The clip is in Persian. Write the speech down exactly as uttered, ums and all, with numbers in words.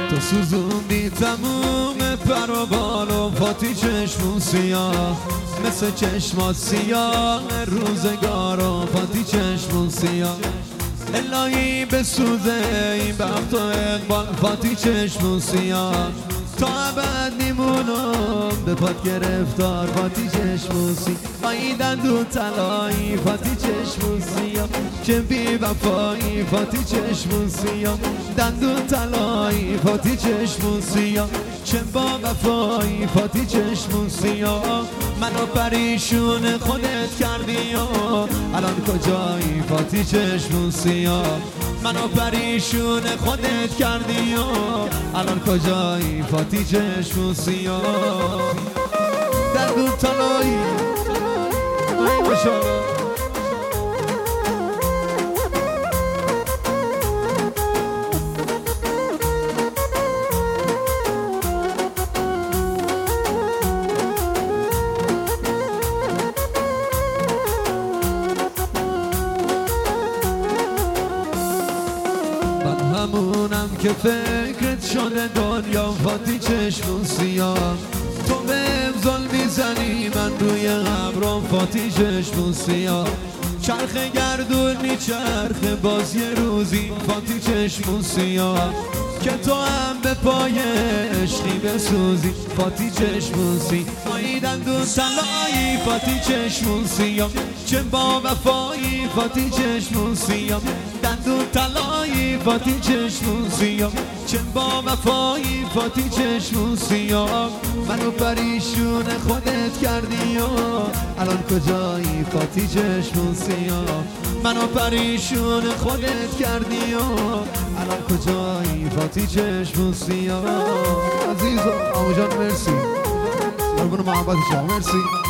تو سوزوندی تموم پر و بال و فاتی چشمون سیاه، مثل چشمات سیاه روزگار و فاتی چشمون سیاه. الهی بسوزه این بخت و اقبال فاتی چشمون سیاه، تا ابد میمونم به پات گرفتار فاتی چشمون سیاه. آی دندون طلایی فاتی چشمون سیاه، چه بی وفایی فاتی چشمون سیاه. دندون طلایی فاتی چشمون سیاه، چه با وفایی فاتی چشمون سیاه. منو پریشون خودت کردی و الان کجایی فاتی چشمون سیاه. منو پریشون خودت کردی و الان کجایی فاتی چشمون سیاه. دندون طلایی ماشاءالله. همونم که فکرت شده دنیا فاتی چشمون سیاه. تو بهم ظلم میزنی من روی قبرم فاتی چشمون سیاه. چرخ گردون میچرخه باز یه روزی فاتی چشمون سیاه، که تو هم به پای عشقی بسوزی فاتی چشمون سیاه. آی دندون طلایی فاتی چشمون سیاه، چه با وفایی فاتی چشمون سیاه. دندون طلایی فاتی چشمون سیاه، چه با وفایی فاتی چشمون سیاه. منو پریشون خودت کردی و الان کجایی فاتی چشمون سیاه. منو پریشون خودت کردی و الان کجایی فاتی چشمون سیاه. عزیزم آقا جان مرسی، قربون محبت شما مرسی.